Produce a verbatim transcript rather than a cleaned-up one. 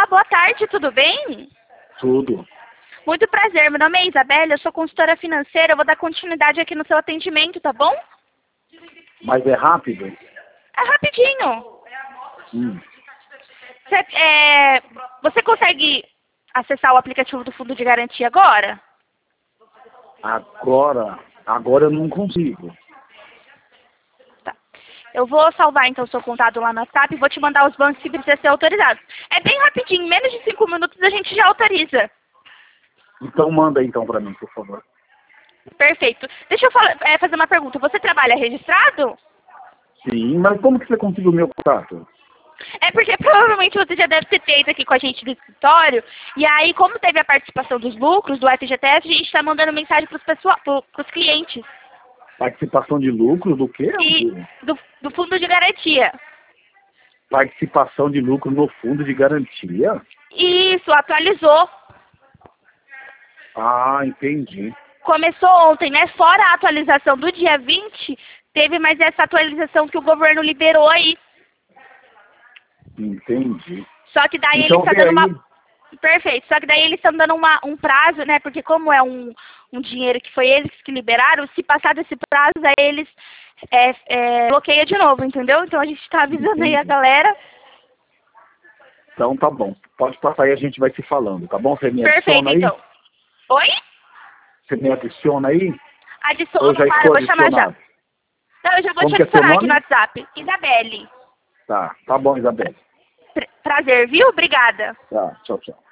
boa tarde, tudo bem? Tudo. Muito prazer, meu nome é Isabela, eu sou consultora financeira, eu vou dar continuidade aqui no seu atendimento, tá bom? Mas é rápido? É rapidinho. Hum. Cê, é, você consegue acessar o aplicativo do Fundo de Garantia agora? Agora, agora eu não consigo. Tá. Eu vou salvar então o seu contato lá no WhatsApp e vou te mandar os bancos que precisam ser autorizados. É bem rapidinho, em menos de cinco minutos a gente já autoriza. Então manda então para mim, por favor. Perfeito. Deixa eu falar, é, fazer uma pergunta. Você trabalha registrado? Sim, mas como que você conseguiu o meu contato? É porque provavelmente você já deve ter feito aqui com a gente do escritório. E aí, como teve a participação dos lucros do F G T S, a gente está mandando mensagem para os clientes. Participação de lucro do quê? E do, do fundo de garantia. Participação de lucro no fundo de garantia? Isso, atualizou. Ah, entendi. Começou ontem, né? Fora a atualização do dia vinte, teve mais essa atualização que o governo liberou aí. Entendi. Só que daí Então, eles estão vê dando uma... aí. Perfeito. Só que daí eles estão dando uma, um prazo, né? Porque como é um, um dinheiro que foi eles que liberaram, se passar desse prazo, aí eles é, é, bloqueiam de novo, entendeu? Então a gente está avisando Entendi. aí a galera. Então tá bom. Pode passar aí, a gente vai se falando, tá bom? Você me Perfeito, adiciona aí? então. Oi? Você me adiciona aí? Adiciona, Ou já claro, eu estou vou chamar já. adicionado? Não, eu já vou Como te que é seu adicionar aqui no nome? WhatsApp. Isabelle. Tá, tá bom, Isabel. Prazer, viu? Obrigada. Tá, tchau, tchau.